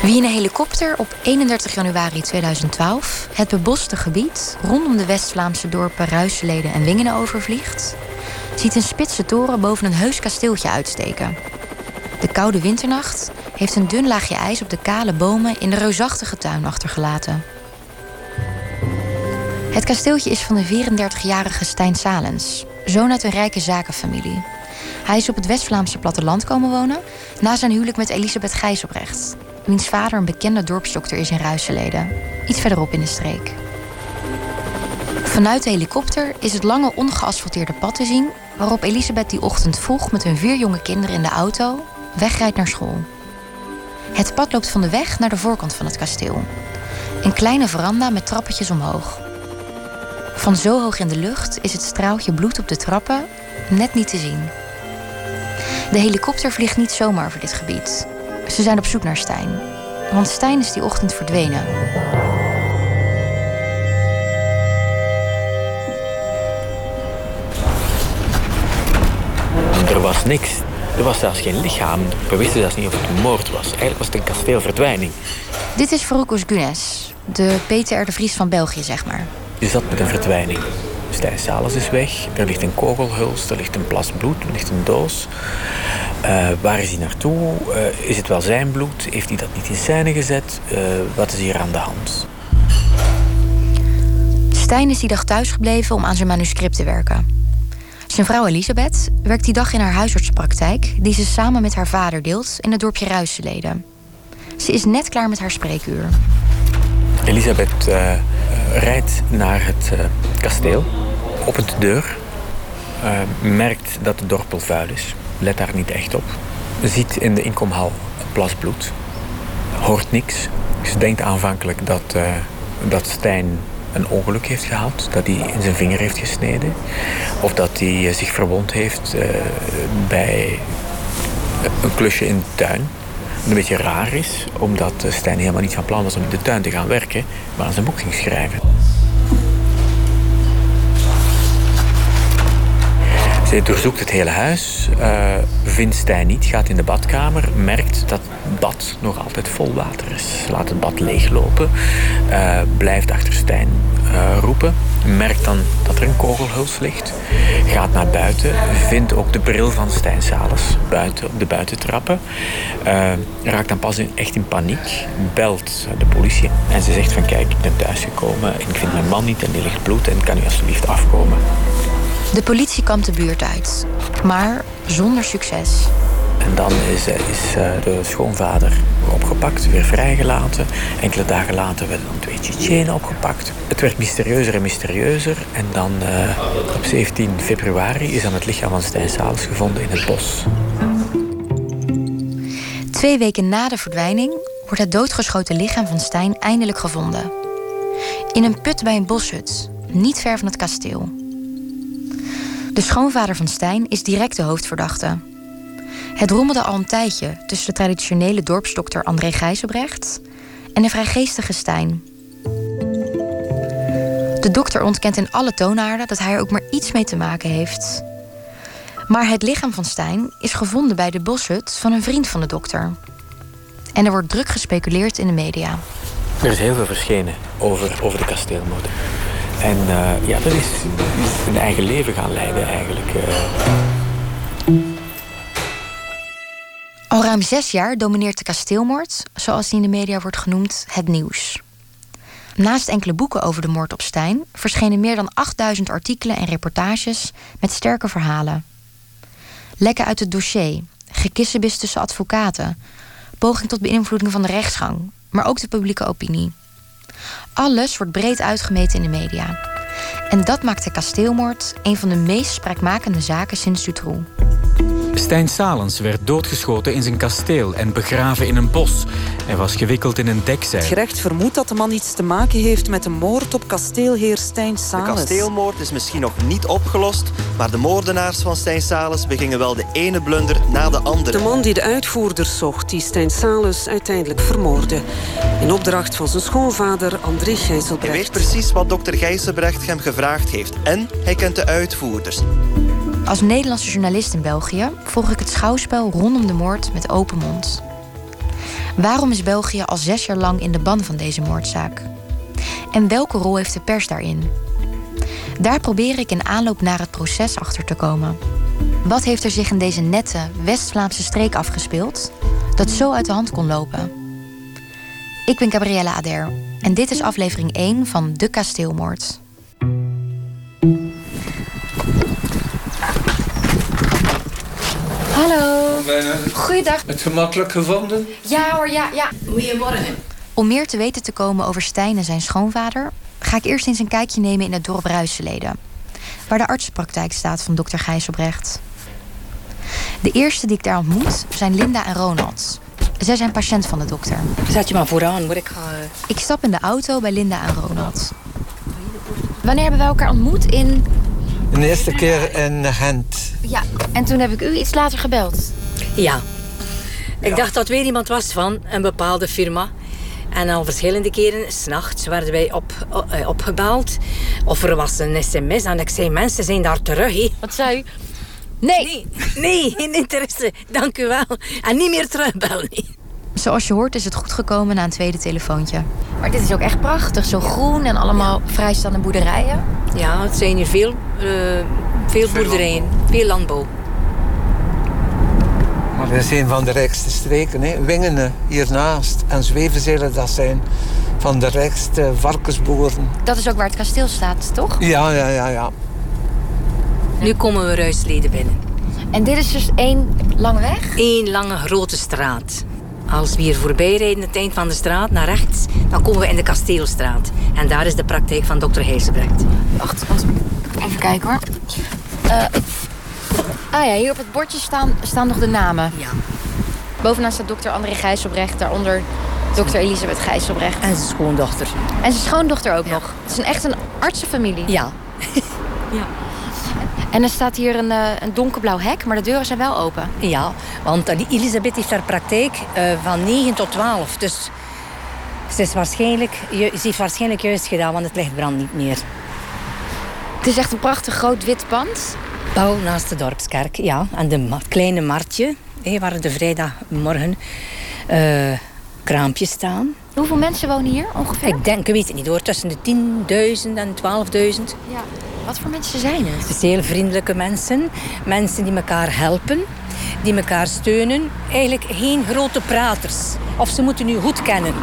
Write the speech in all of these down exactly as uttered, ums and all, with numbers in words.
Wie in een helikopter op eenendertig januari tweeduizend twaalf... het beboste gebied rondom de West-Vlaamse dorpen Ruiselede en Wingenen overvliegt... ziet een spitse toren boven een heus kasteeltje uitsteken. De koude winternacht heeft een dun laagje ijs op de kale bomen in de reusachtige tuin achtergelaten. Het kasteeltje is van de vierendertigjarige Stijn Salens, zoon uit een rijke zakenfamilie. Hij is op het West-Vlaamse platteland komen wonen na zijn huwelijk met Elisabeth Gijsselbrecht, wiens vader een bekende dorpsdokter is in Ruiselede, iets verderop in de streek. Vanuit de helikopter is het lange ongeasfalteerde pad te zien waarop Elisabeth die ochtend vroeg met hun vier jonge kinderen in de auto wegrijdt naar school. Het pad loopt van de weg naar de voorkant van het kasteel. Een kleine veranda met trappetjes omhoog. Van zo hoog in de lucht is het straaltje bloed op de trappen net niet te zien. De helikopter vliegt niet zomaar over dit gebied. Ze zijn op zoek naar Stijn. Want Stijn is die ochtend verdwenen. Er was niks. Er was zelfs geen lichaam. We wisten zelfs niet of het een moord was. Eigenlijk was het een kasteelverdwijning. Dit is Farouk Ousgunes, de Peter R. de Vries van België, zeg maar. Je zat met een verdwijning. Stijn Salens is weg. Er ligt een kogelhuls, er ligt een plas bloed, er ligt een doos. Uh, waar is hij naartoe? Uh, is het wel zijn bloed? Heeft hij dat niet in scène gezet? Uh, wat is hier aan de hand? Stijn is die dag thuisgebleven om aan zijn manuscript te werken. Zijn vrouw Elisabeth werkt die dag in haar huisartsenpraktijk, die ze samen met haar vader deelt in het dorpje Ruiselede. Ze is net klaar met haar spreekuur. Elisabeth uh, uh, rijdt naar het uh, kasteel, opent de deur, uh, merkt dat de dorpel vuil is, let daar niet echt op. Ziet in de inkomhal een plas bloed, hoort niks. Ze denkt aanvankelijk dat, uh, dat Stijn een ongeluk heeft gehad, dat hij in zijn vinger heeft gesneden, of dat hij uh, zich verwond heeft uh, bij een klusje in de tuin. Een beetje raar is, omdat Stijn helemaal niet van plan was om in de tuin te gaan werken, maar aan zijn boek ging schrijven. Ze doorzoekt het hele huis, uh, vindt Stijn niet, gaat in de badkamer, merkt dat het bad nog altijd vol water is. Laat het bad leeglopen, uh, blijft achter Stijn uh, roepen, merkt dan dat er een kogelhuls ligt, gaat naar buiten, vindt ook de bril van Stijn Salens buiten op de buitentrappen, uh, raakt dan pas in, echt in paniek, belt de politie en ze zegt van kijk, ik ben thuisgekomen en ik vind mijn man niet en die ligt bloed en kan u alsjeblieft afkomen. De politie kampt de buurt uit, maar zonder succes. En dan is, is de schoonvader opgepakt, weer vrijgelaten. Enkele dagen later werden dan twee Tsjetsjenen opgepakt. Het werd mysterieuzer en mysterieuzer. En dan uh, op zeventien februari is dan het lichaam van Stijn Salens gevonden in het bos. Twee weken na de verdwijning wordt het doodgeschoten lichaam van Stijn eindelijk gevonden. In een put bij een boshut, niet ver van het kasteel. De schoonvader van Stijn is direct de hoofdverdachte. Het rommelde al een tijdje tussen de traditionele dorpsdokter André Gijsselbrecht en de vrijgeestige Stijn. De dokter ontkent in alle toonaarden dat hij er ook maar iets mee te maken heeft. Maar het lichaam van Stijn is gevonden bij de boshut van een vriend van de dokter. En er wordt druk gespeculeerd in de media. Er is heel veel verschenen over, over de kasteelmoord. En uh, ja, dat is, is een eigen leven gaan leiden eigenlijk. Uh. Al ruim zes jaar domineert de kasteelmoord, zoals die in de media wordt genoemd, het nieuws. Naast enkele boeken over de moord op Stijn verschenen meer dan achtduizend artikelen en reportages met sterke verhalen. Lekken uit het dossier, gekissebis tussen advocaten, poging tot beïnvloeding van de rechtsgang, maar ook de publieke opinie. Alles wordt breed uitgemeten in de media. En dat maakt de kasteelmoord een van de meest spraakmakende zaken sinds Dutroux. Stijn Salens werd doodgeschoten in zijn kasteel en begraven in een bos. Hij was gewikkeld in een dekzeil. Het gerecht vermoedt dat de man iets te maken heeft met de moord op kasteelheer Stijn Salens. De kasteelmoord is misschien nog niet opgelost, maar de moordenaars van Stijn Salens begingen wel de ene blunder na de andere. De man die de uitvoerders zocht, die Stijn Salens uiteindelijk vermoordde. In opdracht van zijn schoonvader André Gijsselbrecht. Hij weet precies wat dokter Gijsselbrecht hem gevraagd heeft en hij kent de uitvoerders. Als Nederlandse journalist in België volg ik het schouwspel rondom de moord met open mond. Waarom is België al zes jaar lang in de ban van deze moordzaak? En welke rol heeft de pers daarin? Daar probeer ik in aanloop naar het proces achter te komen. Wat heeft er zich in deze nette West-Vlaamse streek afgespeeld dat zo uit de hand kon lopen? Ik ben Gabrielle Ader en dit is aflevering één van De Kasteelmoord. Hallo. Goeiedag. Het gemakkelijk gevonden? Ja hoor, ja, ja. Goedemorgen. Om meer te weten te komen over Stijn en zijn schoonvader ga ik eerst eens een kijkje nemen in het dorp Ruiselede, waar de artsenpraktijk staat van dokter Gijsselbrecht. De eerste die ik daar ontmoet zijn Linda en Ronald. Zij zijn patiënt van de dokter. Zet je maar vooraan, hoor. Ik ga... Ik stap in de auto bij Linda en Ronald. Wanneer hebben wij elkaar ontmoet? In... De eerste keer in Gent. Ja, en toen heb ik u iets later gebeld. Ja. Ik Ja. dacht dat weer iemand was van een bepaalde firma. En al verschillende keren, 's nachts, werden wij op, uh, opgebeld. Of er was een sms en ik zei, mensen zijn daar terug, hé. Wat zei u? Nee. Nee, nee, geen interesse. Dank u wel. En niet meer terugbellen. Zoals je hoort is het goed gekomen na een tweede telefoontje. Maar dit is ook echt prachtig. Zo groen en allemaal vrijstaande boerderijen. Ja, het zijn hier veel, uh, veel boerderijen. Veel landbouw. Maar dat is een van de rijkste streken. Hè. Wingenen hiernaast en Zwevenzelen, dat zijn van de rijkste varkensboeren. Dat is ook waar het kasteel staat, toch? Ja, ja, ja, ja. Nu komen we Ruiselede binnen. En dit is dus één lange weg? Eén lange grote straat. Als we hier voorbij rijden, het eind van de straat, naar rechts, dan komen we in de Kasteelstraat. En daar is de praktijk van dokter Gijsselbrecht. Wacht, want... even kijken hoor. Uh, ah ja, hier op het bordje staan, staan nog de namen. Ja. Bovenaan staat dokter André Gijsselbrecht, daaronder dokter Elisabeth Gijsselbrecht. En zijn schoondochter. En zijn schoondochter ook nog. Het is een, echt een artsenfamilie. Ja. Ja. En er staat hier een, uh, een donkerblauw hek, maar de deuren zijn wel open. Ja, want die Elisabeth heeft haar praktijk uh, van negen tot twaalf. Dus ze, is waarschijnlijk, ze heeft waarschijnlijk juist gedaan, want het licht brandt niet meer. Het is echt een prachtig groot wit pand. Bouw naast de dorpskerk, ja. En de ma- kleine marktje, hé, waar de vrijdagmorgen uh, kraampjes staan. Hoeveel mensen wonen hier ongeveer? Ik denk, ik weet het niet hoor, tussen de tienduizend en twaalfduizend. Ja. Wat voor mensen zijn het? Het is heel vriendelijke mensen. Mensen die elkaar helpen, die elkaar steunen. Eigenlijk geen grote praters. Of ze moeten u goed kennen.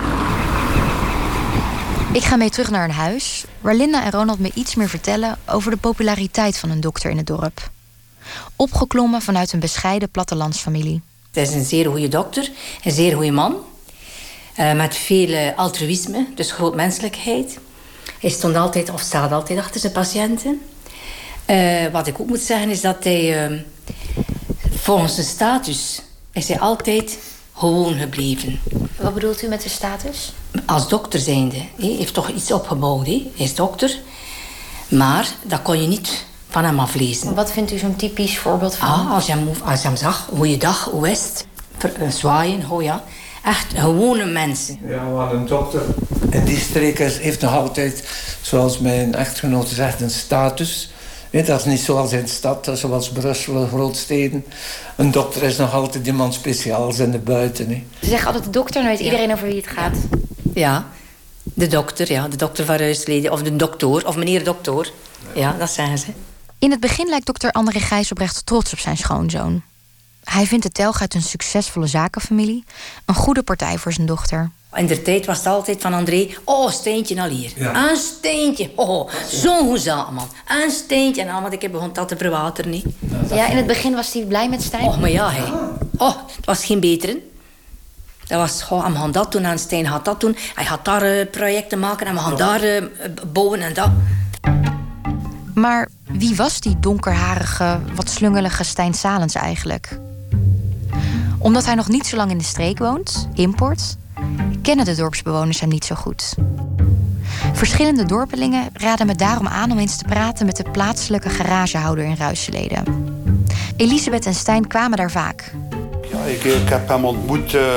Ik ga mee terug naar een huis waar Linda en Ronald me iets meer vertellen over de populariteit van een dokter in het dorp. Opgeklommen vanuit een bescheiden plattelandsfamilie. Het is een zeer goede dokter, een zeer goede man. Uh, met veel uh, altruïsme, dus groot menselijkheid. Hij stond altijd, of staat altijd achter zijn patiënten. Uh, wat ik ook moet zeggen is dat hij, uh, volgens zijn status, is hij altijd gewoon gebleven. Wat bedoelt u met de status? Als dokter zijnde, hij heeft toch iets opgebouwd. He. Hij is dokter, maar dat kon je niet van hem aflezen. Wat vindt u zo'n typisch voorbeeld van? Ah, als, je hem, als je hem zag, goeiedag, hoe is het? Uh, zwaaien, oh ja. Echt gewone mensen. Ja, maar een dokter in die streek is, heeft nog altijd, zoals mijn echtgenote zegt, een status. Nee, dat is niet zoals in de stad, zoals Brussel, grootsteden. Een dokter is nog altijd iemand speciaals in de buiten. Hè. Ze zeggen altijd de dokter, dan weet iedereen over wie het gaat. Ja, de dokter, ja, de dokter van Ruiselede. Of de dokter, of meneer dokter. Ja, dat zeggen ze. In het begin lijkt dokter André Gijsselbrecht trots op zijn schoonzoon. Hij vindt de telg uit een succesvolle zakenfamilie een goede partij voor zijn dochter. In de tijd was het altijd van André, oh, Steentje al hier. Ja. Een Steentje, oh, zo'n goede zaak, man. Een Steentje. En allemaal, ik heb begon dat te verwateren, niet. Ja, in het begin was hij blij met Stijn. Oh, maar ja, hij. Oh, het was geen betere. Dat was, oh, we gaan dat doen en Stijn gaat dat doen. Hij gaat daar uh, projecten maken en we gaan daar uh, bouwen en dat. Maar wie was die donkerharige, wat slungelige Stijn Salens eigenlijk? Omdat hij nog niet zo lang in de streek woont, import, kennen de dorpsbewoners hem niet zo goed. Verschillende dorpelingen raden me daarom aan om eens te praten met de plaatselijke garagehouder in Ruiselede. Elisabeth en Stijn kwamen daar vaak. Ja, ik, ik heb hem ontmoet, uh,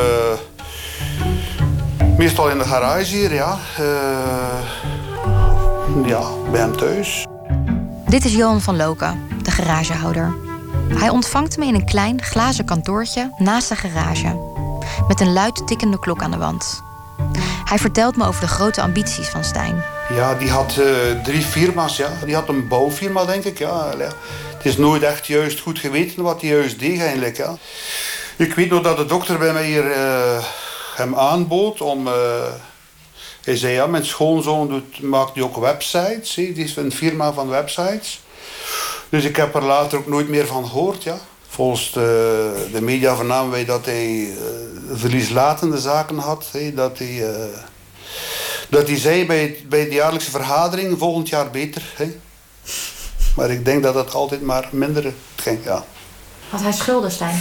meestal in de garage hier, ja. Uh, ja, bij hem thuis. Dit is Johan van Loken, de garagehouder. Hij ontvangt me in een klein glazen kantoortje naast de garage. met een luid tikkende klok aan de wand. Hij vertelt me over de grote ambities van Stijn. Ja, die had uh, drie firma's. Ja. Die had een bouwfirma, denk ik. Ja. Het is nooit echt juist goed geweten wat hij juist deed eigenlijk. Ja. Ik weet nog dat de dokter bij mij hier uh, hem aanbood om... Uh, hij zei, ja, mijn schoonzoon doet, maakt nu ook websites. He. Die is een firma van websites. Dus ik heb er later ook nooit meer van gehoord, ja. Volgens de, de media vernamen wij dat hij uh, verlieslatende zaken had. He. Dat hij... Uh, Dat hij zei bij, bij de jaarlijkse vergadering, volgend jaar beter. Hè? Maar ik denk dat het altijd maar minder ging, ja. Had hij schulden, Stijn?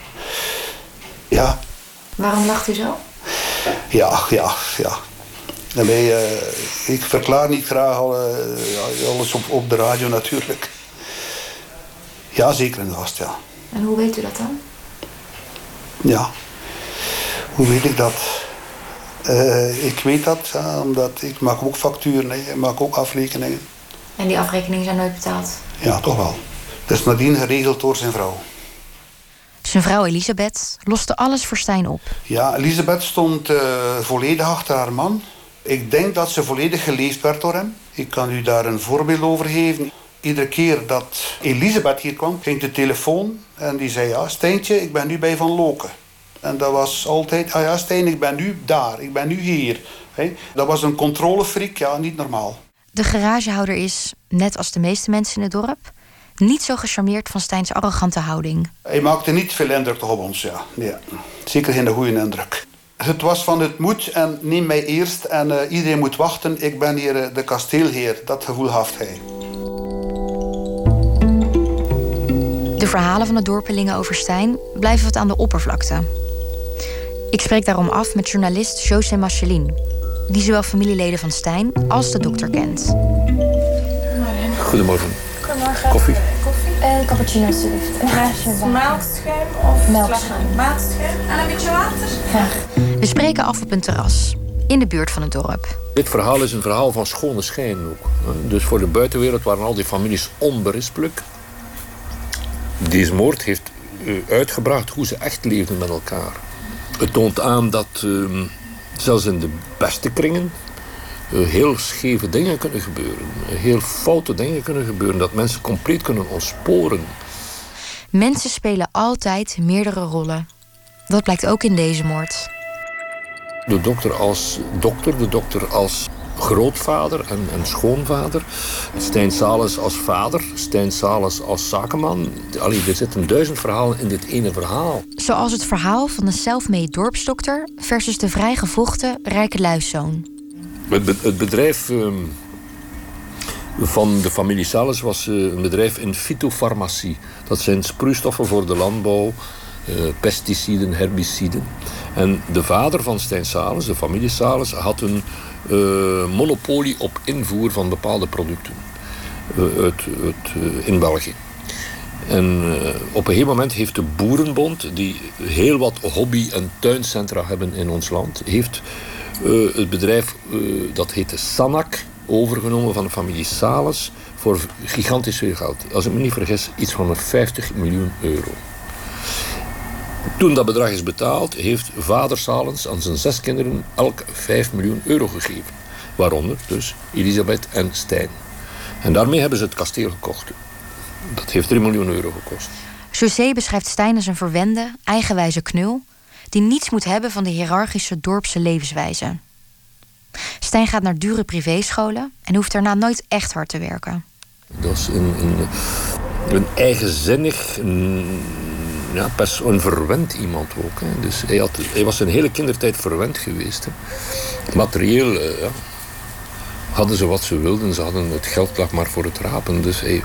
Ja. Waarom lacht u zo? Ja, ja, ja. En wij, uh, ik verklaar niet graag al, uh, alles op, op de radio natuurlijk. Ja, zeker en vast, ja. En hoe weet u dat dan? Ja, hoe weet ik dat? Uh, ik weet dat, ja, omdat ik maak ook facturen, hè. Ik maak ook afrekeningen. En die afrekeningen zijn nooit betaald? Ja, toch wel. Dat is nadien geregeld door zijn vrouw. Zijn vrouw Elisabeth loste alles voor Stijn op. Ja, Elisabeth stond uh, volledig achter haar man. Ik denk dat ze volledig geleefd werd door hem. Ik kan u daar een voorbeeld over geven. Iedere keer dat Elisabeth hier kwam, ging de telefoon en die zei... ja, Stijntje, ik ben nu bij Van Loken. En dat was altijd, ah ja, Stijn, ik ben nu daar, ik ben nu hier. He? Dat was een controlefreak, ja, niet normaal. De garagehouder is, net als de meeste mensen in het dorp... niet zo gecharmeerd van Stijns arrogante houding. Hij maakte niet veel indruk op ons, ja. Nee, zeker geen goede indruk. Het was van het moet en neem mij eerst en uh, iedereen moet wachten. Ik ben hier uh, de kasteelheer, dat gevoel heeft hij. De verhalen van de dorpelingen over Stijn blijven wat aan de oppervlakte. Ik spreek daarom af met journalist José Machelin, die zowel familieleden van Stijn als de dokter kent. Goedemorgen. Goedemorgen. Koffie? Koffie? Uh, cappuccino, alsjeblieft. Een glaasje van. Melkschuim of melkschuim? Melkschuim. En een beetje water? Graag. We spreken af op een terras, in de buurt van het dorp. Dit verhaal is een verhaal van schone schijn ook. Dus voor de buitenwereld waren al die families onberispelijk. Deze moord heeft uitgebracht hoe ze echt leefden met elkaar. Het toont aan dat uh, zelfs in de beste kringen uh, heel scheve dingen kunnen gebeuren. Heel foute dingen kunnen gebeuren. Dat mensen compleet kunnen ontsporen. Mensen spelen altijd meerdere rollen. Dat blijkt ook in deze moord. De dokter als dokter, de dokter als grootvader en, en schoonvader. Stijn Salens als vader, Stijn Salens als zakenman. Allee, er zitten duizend verhalen in dit ene verhaal. Zoals het verhaal van de self-made dorpsdokter versus de vrijgevochten rijke luiszoon. Het, be- het bedrijf uh, van de familie Salens was uh, een bedrijf in fytofarmacie. Dat zijn sproeistoffen voor de landbouw, uh, pesticiden, herbiciden. En de vader van Stijn Salens, de familie Salens, had een uh, monopolie op invoer van bepaalde producten uh, uit, uit, uh, in België. En uh, op een gegeven moment heeft de Boerenbond, die heel wat hobby- en tuincentra hebben in ons land, heeft uh, het bedrijf, uh, dat heette Sanac, overgenomen van de familie Salens voor gigantisch veel geld. Als ik me niet vergis, iets van vijftig miljoen euro. Toen dat bedrag is betaald, heeft vader Salens aan zijn zes kinderen elk vijf miljoen euro gegeven. Waaronder dus Elisabeth en Stijn. En daarmee hebben ze het kasteel gekocht. Dat heeft drie miljoen euro gekost. José beschrijft Stijn als een verwende, eigenwijze knul die niets moet hebben van de hiërarchische dorpse levenswijze. Stijn gaat naar dure privéscholen en hoeft daarna nooit echt hard te werken. Dat is een, een, een eigenzinnig, een, ja, pers, een verwend iemand ook. Hè. Dus hij, had, hij was zijn hele kindertijd verwend geweest. Hè. Materieel uh, ja, hadden ze wat ze wilden. Ze hadden het geld lag maar voor het rapen. Dus hij,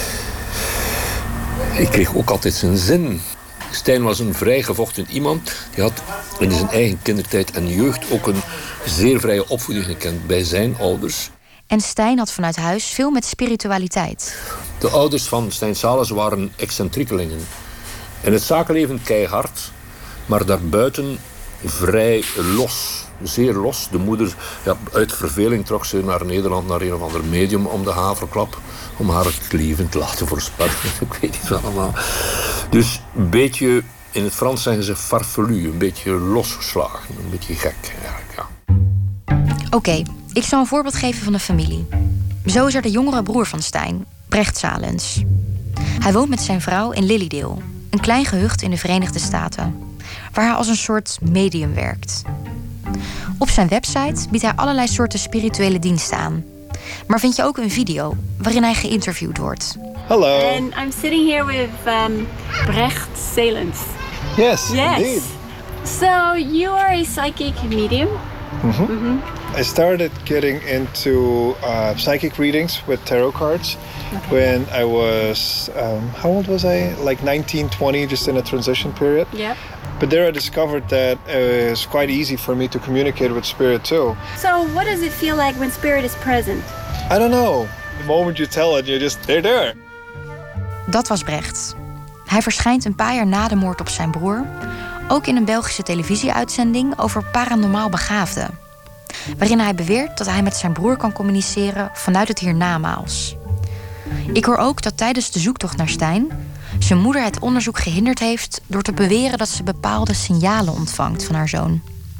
hij kreeg ook altijd zijn zin. Stijn was een vrijgevochten iemand. Die had in zijn eigen kindertijd en jeugd ook een zeer vrije opvoeding gekend bij zijn ouders. En Stijn had vanuit huis veel met spiritualiteit. De ouders van Stijn Salens waren excentriekelingen. In het zakenleven keihard, maar daarbuiten vrij los. Zeer los. De moeder, ja, uit verveling trok ze naar Nederland, naar een of ander medium om de haverklap. Om haar het leven te laten voorspellen. Ik weet niet wat allemaal. Dus een beetje In het Frans zijn ze farfelu, een beetje losgeslagen, een beetje gek eigenlijk, ja. Oké, okay, ik zal een voorbeeld geven van een familie. Zo is er de jongere broer van Stijn, Brecht Salens. Hij woont met zijn vrouw in Lilydale, een klein gehucht in de Verenigde Staten, waar hij als een soort medium werkt. Op zijn website biedt hij allerlei soorten spirituele diensten aan. Maar vind je ook een video waarin hij geïnterviewd wordt. Hello. And I'm sitting here with um, Brecht Salens. Yes, yes, indeed. So you are a psychic medium. Mm-hmm. Mm-hmm. I started getting into uh, psychic readings with tarot cards okay. when I was, um, how old was I? Like nineteen, twenty, just in a transition period. Yep. But there I discovered that it was quite easy for me to communicate with spirit too. So what does it feel like when spirit is present? I don't know. The moment you tell it, you're just, they're there. Dat was Brecht. Hij verschijnt een paar jaar na de moord op zijn broer ook in een Belgische televisieuitzending over paranormaal begaafden, waarin hij beweert dat hij met zijn broer kan communiceren vanuit het hiernamaals. Ik hoor ook dat tijdens de zoektocht naar Stijn zijn moeder het onderzoek gehinderd heeft door te beweren dat ze bepaalde signalen ontvangt van haar zoon.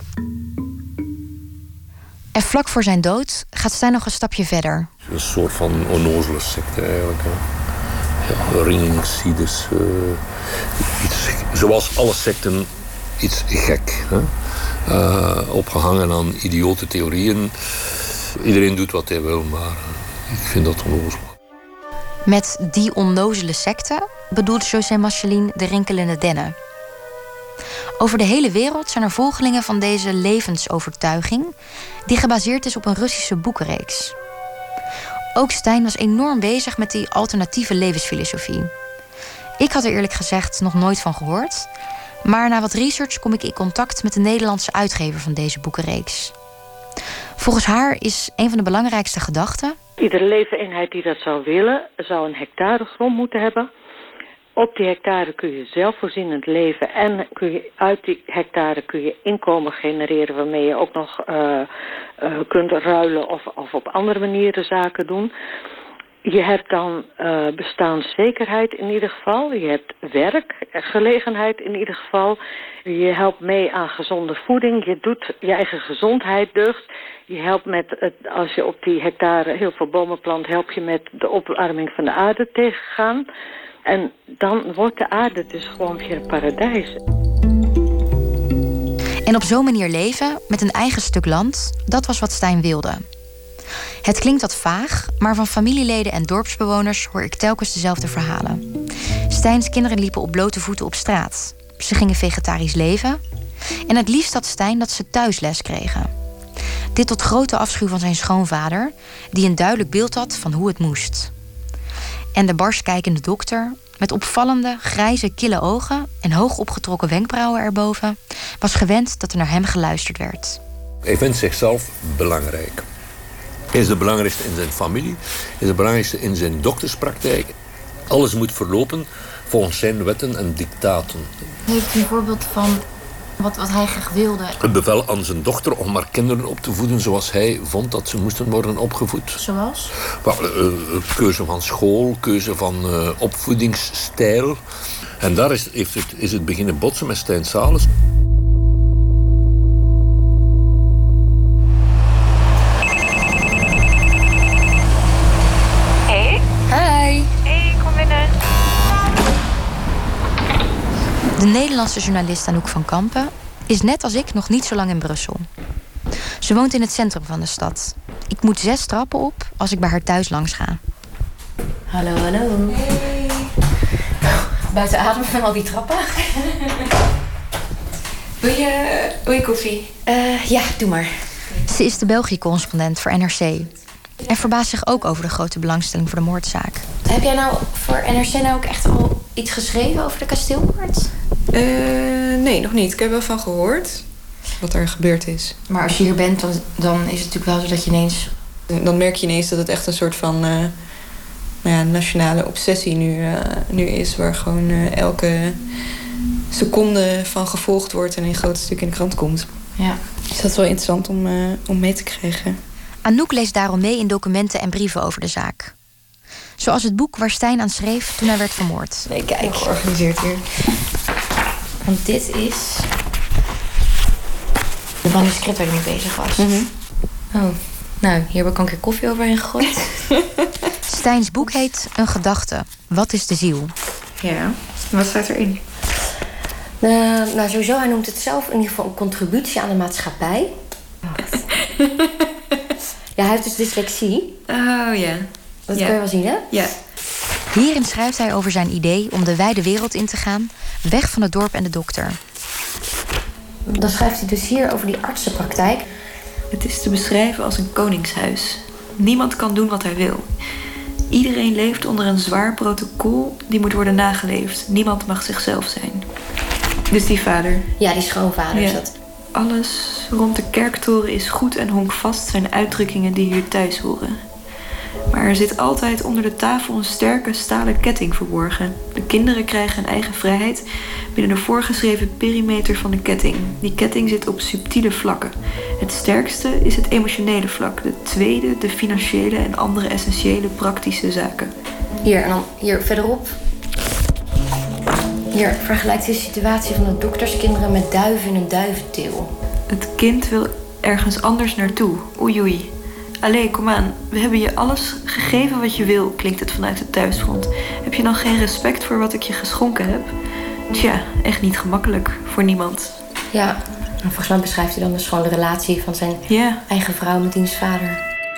En vlak voor zijn dood gaat Stijn nog een stapje verder. Een soort van onnozele secte eigenlijk. Hè. Ja, ringingscides. Uh, iets, zoals alle secten, iets gek. Hè. Uh, opgehangen aan idiote theorieën. Iedereen doet wat hij wil, maar ik vind dat onnozel. Met die onnozele secte bedoelt José Michelin de rinkelende dennen. Over de hele wereld zijn er volgelingen van deze levensovertuiging die gebaseerd is op een Russische boekenreeks. Ook Stijn was enorm bezig met die alternatieve levensfilosofie. Ik had er eerlijk gezegd nog nooit van gehoord, maar na wat research kom ik in contact met de Nederlandse uitgever van deze boekenreeks. Volgens haar is een van de belangrijkste gedachten: iedere levenseenheid die dat zou willen, zou een hectare grond moeten hebben. Op die hectare kun je zelfvoorzienend leven en kun je, uit die hectare kun je inkomen genereren waarmee je ook nog uh, uh, kunt ruilen of, of op andere manieren zaken doen. Je hebt dan uh, bestaanszekerheid in ieder geval. Je hebt werkgelegenheid in ieder geval. Je helpt mee aan gezonde voeding. Je doet je eigen gezondheid deugd. Je helpt met, het, als je op die hectare heel veel bomen plant, help je met de opwarming van de aarde tegengaan. En dan wordt de aarde dus gewoon weer een paradijs. En op zo'n manier leven, met een eigen stuk land, dat was wat Stijn wilde. Het klinkt wat vaag, maar van familieleden en dorpsbewoners hoor ik telkens dezelfde verhalen. Stijns kinderen liepen op blote voeten op straat. Ze gingen vegetarisch leven. En het liefst had Stijn dat ze thuis les kregen. Dit tot grote afschuw van zijn schoonvader, die een duidelijk beeld had van hoe het moest. En de barsch kijkende dokter, met opvallende, grijze, kille ogen en hoog opgetrokken wenkbrauwen erboven, was gewend dat er naar hem geluisterd werd. Hij vindt zichzelf belangrijk. Hij is de belangrijkste in zijn familie, hij is de belangrijkste in zijn dokterspraktijk. Alles moet verlopen volgens zijn wetten en dictaten. Heeft u een voorbeeld van wat, wat hij graag wilde? Een bevel aan zijn dochter om haar kinderen op te voeden zoals hij vond dat ze moesten worden opgevoed. Zoals? Well, uh, keuze van school, keuze van uh, opvoedingsstijl. En daar is, heeft het, is het beginnen botsen met Stijn Salens. Hey. Hi. Hey, kom binnen. De Nederlandse journalist Anouk van Kampen is net als ik nog niet zo lang in Brussel. Ze woont in het centrum van de stad. Ik moet zes trappen op als ik bij haar thuis langs ga. Hallo, hallo. Hey. Buiten adem van al die trappen. Wil je, wil je koffie? Uh, ja, doe maar. Ze is de België-correspondent voor N R C. En verbaast zich ook over de grote belangstelling voor de moordzaak. Heb jij nou voor N R C nou ook echt al iets geschreven over de kasteelmoord? Uh, nee, nog niet. Ik heb wel van gehoord wat er gebeurd is. Maar als je hier bent, dan, dan is het natuurlijk wel zo dat je ineens... Dan merk je ineens dat het echt een soort van uh, nou ja, nationale obsessie nu, uh, nu is. Waar gewoon uh, elke seconde van gevolgd wordt en een groot stuk in de krant komt. Ja. Dus dat is wel interessant om, uh, om mee te krijgen. Anouk leest daarom mee in documenten en brieven over de zaak. Zoals het boek waar Stijn aan schreef toen hij werd vermoord. Nee, kijk. Georganiseerd hier. Want dit is de manuscript waar ik mee bezig was. Mm-hmm. Oh, nou, hier heb ik al een keer koffie overheen gegooid. Stijns boek heet Een gedachte. Wat is de ziel? Ja, wat staat erin? Uh, nou, sowieso, hij noemt het zelf in ieder geval een contributie aan de maatschappij. Wacht. Ja, hij heeft dus dyslexie. Oh, ja. Dat ja. kun je wel zien, hè? Ja. Hierin schrijft hij over zijn idee om de wijde wereld in te gaan, weg van het dorp en de dokter. Dan schrijft hij dus hier over die artsenpraktijk. Het is te beschrijven als een koningshuis. Niemand kan doen wat hij wil. Iedereen leeft onder een zwaar protocol die moet worden nageleefd. Niemand mag zichzelf zijn. Dus die vader. Ja, die schoonvader ja. is dat. Alles rond de kerktoren is goed en honkvast zijn uitdrukkingen die hier thuis horen. Maar er zit altijd onder de tafel een sterke stalen ketting verborgen. De kinderen krijgen een eigen vrijheid binnen de voorgeschreven perimeter van de ketting. Die ketting zit op subtiele vlakken. Het sterkste is het emotionele vlak. De tweede de financiële en andere essentiële praktische zaken. Hier, en dan hier verderop. Hier vergelijkt de situatie van de dokterskinderen met duiven in een duiventeel. Het kind wil ergens anders naartoe. Oei oei. Allee, kom aan. We hebben je alles gegeven wat je wil, klinkt het vanuit het thuisfront. Heb je dan geen respect voor wat ik je geschonken heb? Tja, echt niet gemakkelijk voor niemand. Ja, en volgens mij beschrijft hij dan dus gewoon de relatie van zijn ja. eigen vrouw met diens vader.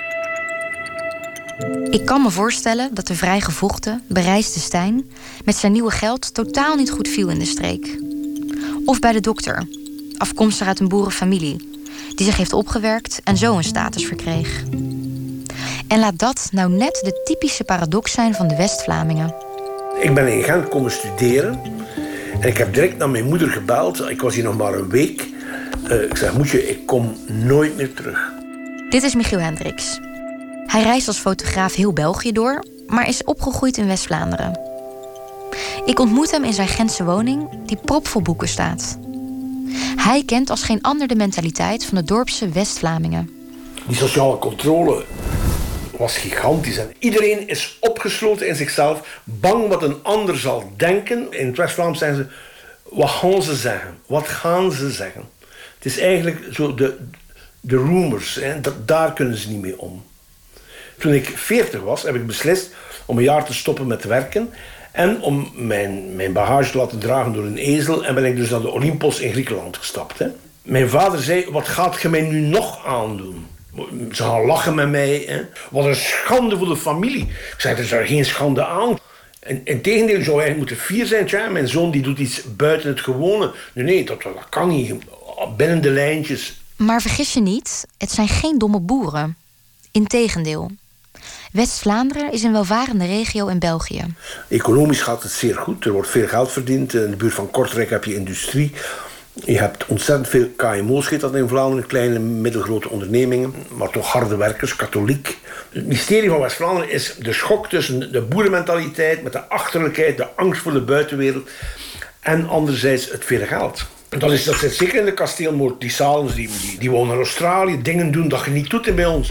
Ik kan me voorstellen dat de vrijgevochten, bereisde Stijn met zijn nieuwe geld totaal niet goed viel in de streek. Of bij de dokter, afkomstig uit een boerenfamilie, die zich heeft opgewerkt en zo een status verkreeg. En laat dat nou net de typische paradox zijn van de West-Vlamingen. Ik ben in Gent komen studeren en ik heb direct naar mijn moeder gebeld. Ik was hier nog maar een week. Uh, ik zeg, moetje, ik kom nooit meer terug. Dit is Michiel Hendricks. Hij reist als fotograaf heel België door, maar is opgegroeid in West-Vlaanderen. Ik ontmoet hem in zijn Gentse woning, die propvol boeken staat. Hij kent als geen ander de mentaliteit van de dorpse West-Vlamingen. Die sociale controle was gigantisch. En iedereen is opgesloten in zichzelf, bang wat een ander zal denken. In het West-Vlaams zijn ze, wat gaan ze zeggen? Wat gaan ze zeggen? Het is eigenlijk zo de, de rumors, hè, dat, daar kunnen ze niet mee om. Toen ik veertig was, heb ik beslist om een jaar te stoppen met werken en om mijn, mijn bagage te laten dragen door een ezel. En ben ik dus naar de Olympos in Griekenland gestapt. Hè. Mijn vader zei, wat gaat je mij nu nog aandoen? Ze gaan lachen met mij. Hè. Wat een schande voor de familie. Ik zei, er is er geen schande aan. En, in tegendeel, je zou eigenlijk moeten fier zijn. Tja, mijn zoon die doet iets buiten het gewone. Nee, nee, dat, dat kan niet. Binnen de lijntjes. Maar vergis je niet, het zijn geen domme boeren. Integendeel. West-Vlaanderen is een welvarende regio in België. Economisch gaat het zeer goed. Er wordt veel geld verdiend. In de buurt van Kortrijk heb je industrie. Je hebt ontzettend veel K M O's, heet dat in Vlaanderen. Kleine, middelgrote ondernemingen. Maar toch harde werkers, katholiek. Het mysterie van West-Vlaanderen is de schok tussen de boerenmentaliteit met de achterlijkheid, de angst voor de buitenwereld. En anderzijds het vele geld. Dat, is, dat zit zeker in de kasteelmoord. Die Salens, die, die, die wonen in Australië. Dingen doen dat je niet doet bij ons.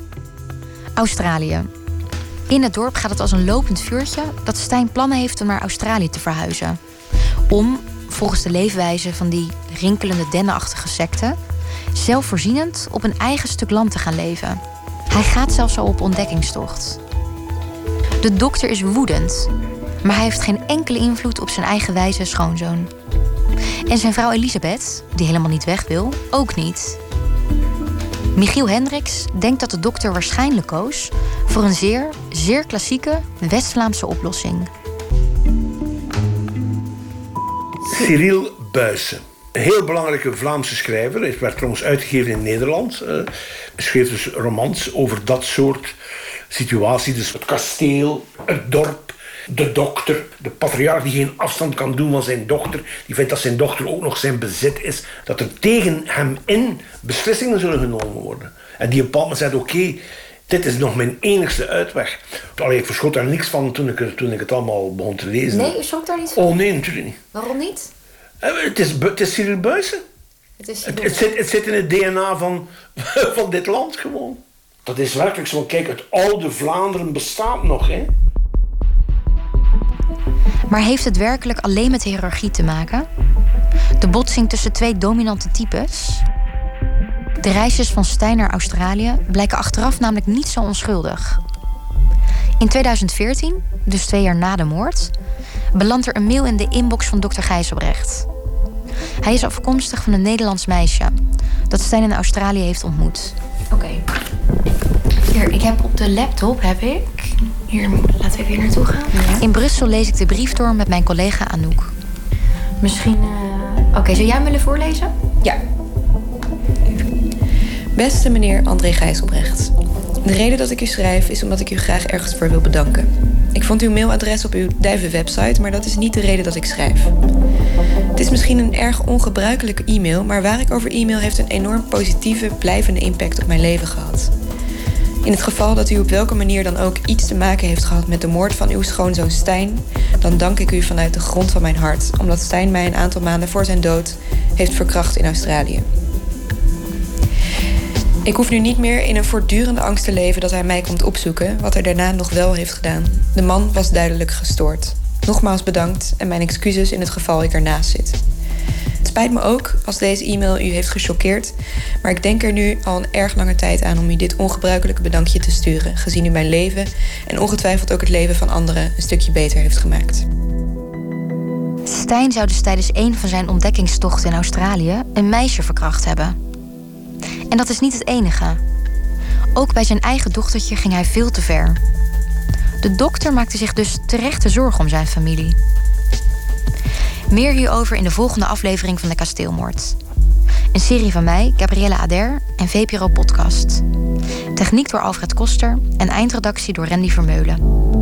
Australië. In het dorp gaat het als een lopend vuurtje dat Stijn plannen heeft om naar Australië te verhuizen. Om, volgens de leefwijze van die rinkelende dennenachtige secte, zelfvoorzienend op een eigen stuk land te gaan leven. Hij gaat zelfs al op ontdekkingstocht. De dokter is woedend, maar hij heeft geen enkele invloed op zijn eigen wijze schoonzoon. En zijn vrouw Elisabeth, die helemaal niet weg wil, ook niet. Michiel Hendricks denkt dat de dokter waarschijnlijk koos voor een zeer, zeer klassieke West-Vlaamse oplossing. Cyril Buysse. Een heel belangrijke Vlaamse schrijver. Hij werd trouwens uitgegeven in Nederland. Hij schreef dus romans over dat soort situaties. Dus het kasteel, het dorp, de dokter, de patriarch die geen afstand kan doen van zijn dochter. Die vindt dat zijn dochter ook nog zijn bezit is. Dat er tegen hem in beslissingen zullen genomen worden. En die op een bepaald moment zegt, oké, okay, dit is nog mijn enigste uitweg. Allee, ik verschot daar niks van toen ik, toen ik het allemaal begon te lezen. Nee, u schrok daar niet van? Oh nee, natuurlijk niet. Waarom niet? Het is, het is Cyril Buysse. Het, is het, het, zit, het zit in het D N A van, van dit land gewoon. Dat is werkelijk zo. Kijk, het oude Vlaanderen bestaat nog, hè. Maar heeft het werkelijk alleen met hiërarchie te maken? De botsing tussen twee dominante types. De reisjes van Stijn naar Australië blijken achteraf namelijk niet zo onschuldig. In tweeduizend veertien, dus twee jaar na de moord, belandt er een mail in de inbox van dokter Gijzelbrecht. Hij is afkomstig van een Nederlands meisje dat Stijn in Australië heeft ontmoet. Oké. Okay. Hier, ik heb op de laptop, heb ik... Hier, laten we even hier naartoe gaan. Ja. In Brussel lees ik de brief door met mijn collega Anouk. Misschien... Uh... Oké, okay, zou jij hem willen voorlezen? Ja. Beste meneer André Gijzelbrecht. De reden dat ik u schrijf is omdat ik u graag ergens voor wil bedanken. Ik vond uw mailadres op uw Duiven-website, maar dat is niet de reden dat ik schrijf. Het is misschien een erg ongebruikelijke e-mail, maar waar ik over e-mail heeft een enorm positieve, blijvende impact op mijn leven gehad. In het geval dat u op welke manier dan ook iets te maken heeft gehad met de moord van uw schoonzoon Stijn, dan dank ik u vanuit de grond van mijn hart, omdat Stijn mij een aantal maanden voor zijn dood heeft verkracht in Australië. Ik hoef nu niet meer in een voortdurende angst te leven dat hij mij komt opzoeken, wat hij daarna nog wel heeft gedaan. De man was duidelijk gestoord. Nogmaals bedankt en mijn excuses in het geval ik ernaast zit. Het spijt me ook als deze e-mail u heeft gechoqueerd, maar ik denk er nu al een erg lange tijd aan om u dit ongebruikelijke bedankje te sturen, gezien u mijn leven en ongetwijfeld ook het leven van anderen een stukje beter heeft gemaakt. Stijn zou dus tijdens een van zijn ontdekkingstochten in Australië een meisje verkracht hebben. En dat is niet het enige. Ook bij zijn eigen dochtertje ging hij veel te ver. De dokter maakte zich dus terechte zorgen om zijn familie. Meer hierover in de volgende aflevering van de Kasteelmoord. Een serie van mij, Gabrielle Ader en V P R O Podcast. Techniek door Alfred Koster en eindredactie door Randy Vermeulen.